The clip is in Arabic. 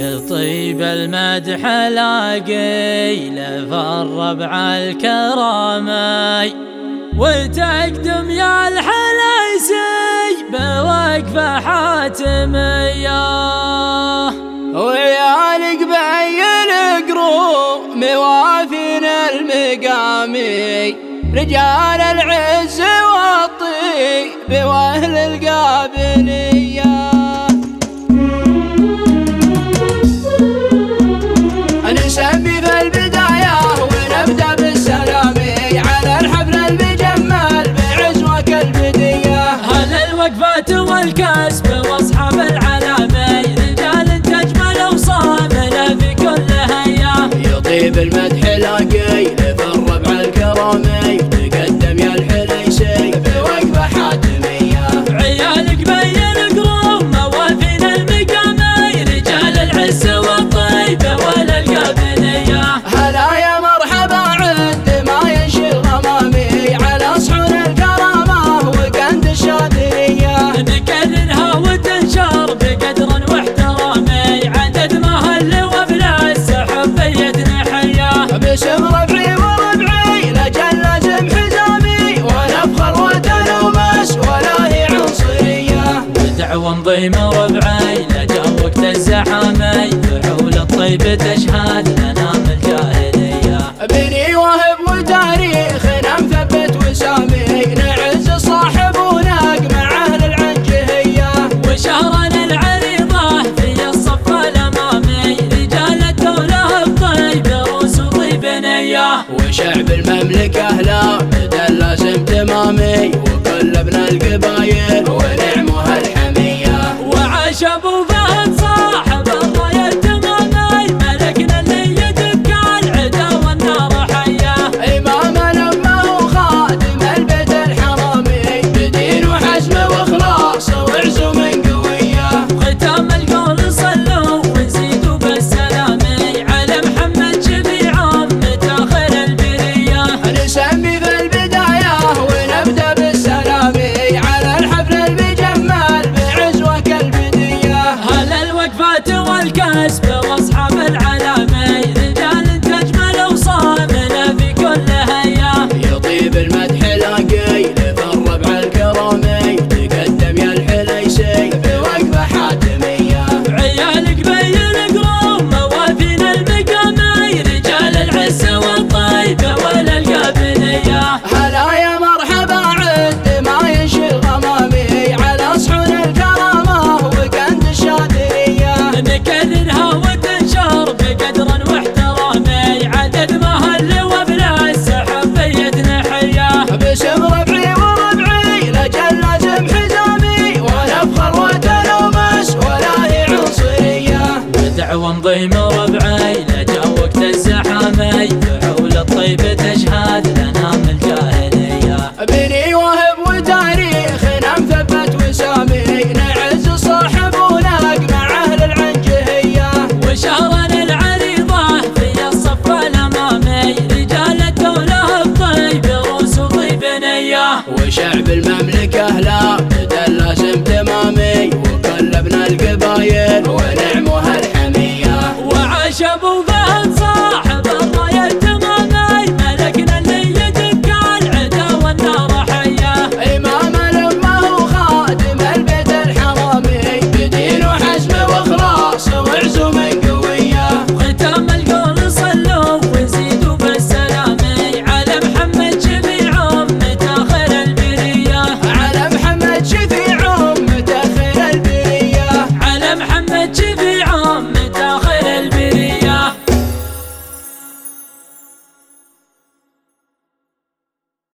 يطيب المدح لاقي لف الربع الكرامي، وتقدم يا الحليسي بوقفة حاتمية، ويالك بين قروب موافين المقامي، رجال العز والطيب واهل القابلية. نسمي في البداية ونبدأ بالسلام على الحفل المجمل بعزوك البدية. هذا الوقفات والكسب واصحاب العلامي، رجال تجمل وصاملة في كل هيا. يطيب المدح لاقي في الربع الكرامي، تقدم يا الحليسي بوقفة حاتمية. عيالك بين قروب موافين المقامي، رجال العز والطيب والقابلية. هلا يا مرحبا عند ما ينشي الغمامي، على صحون الكرامة وقند الشاذلية. نكررها وتنشر بقدر واحترامي، عدد ما هل وبلا السحب بيدنا حياه. باسم ربعي وربعي لجل لازم حزامي، ونفخر وتلومس ولا هي عنصرية. دعوة نضيم ربعي لجا وقت الزحامي، فحول الطيب تشهد لنا من الجاهلية. بني وهب وتاريخنا مثبت وسامي، نعز صاحب وناق مع اهل العنجهية. وشهرنا العريضة في الصف الأمامي، رجال الدولة الطيب روس وطيب نية. وشعب المملكة أهلا بدل لازم تمامي، وكل ابن القبايل ونعمها الحمية. وعاش أبو فهد صاحب الراية التمامي، ملكنا اللي يدك العدا والنار حياه. إمامنا لما هو خادم البيت الحرامي، بدين وحزم وإخلاص وعزم قوية. ختام القول صلوا ونزيدوا بالسلامي، على محمد شفيع متاخر البرية. نسمي في البداية ونبدأ بالسلام على الحفل المجمل بعزوك البدية. هلا الوقفات والكسب واصحاب العلامي، رجال تجمل وصاملة في كل هيا. يطيب المدح لاقي في الربع الكرامي، تقدم يا الحليسي بوقفة حاتمية. عيالك بين قروب موافين المقامي، رجال العز والطيب والقابلية. هلا يا مرحبا عند ما ينشي الغمامي، على صحون الكرامة وقند الشاذلية. نكررها وتنشر بقدر واحترامي، عدد ما هل وبلا السحب بيدنا حياه. باسم ربعي وربعي لجل لازم حزامي، ونفخر وتلومس ولا هي عنصرية. دعوة نضيم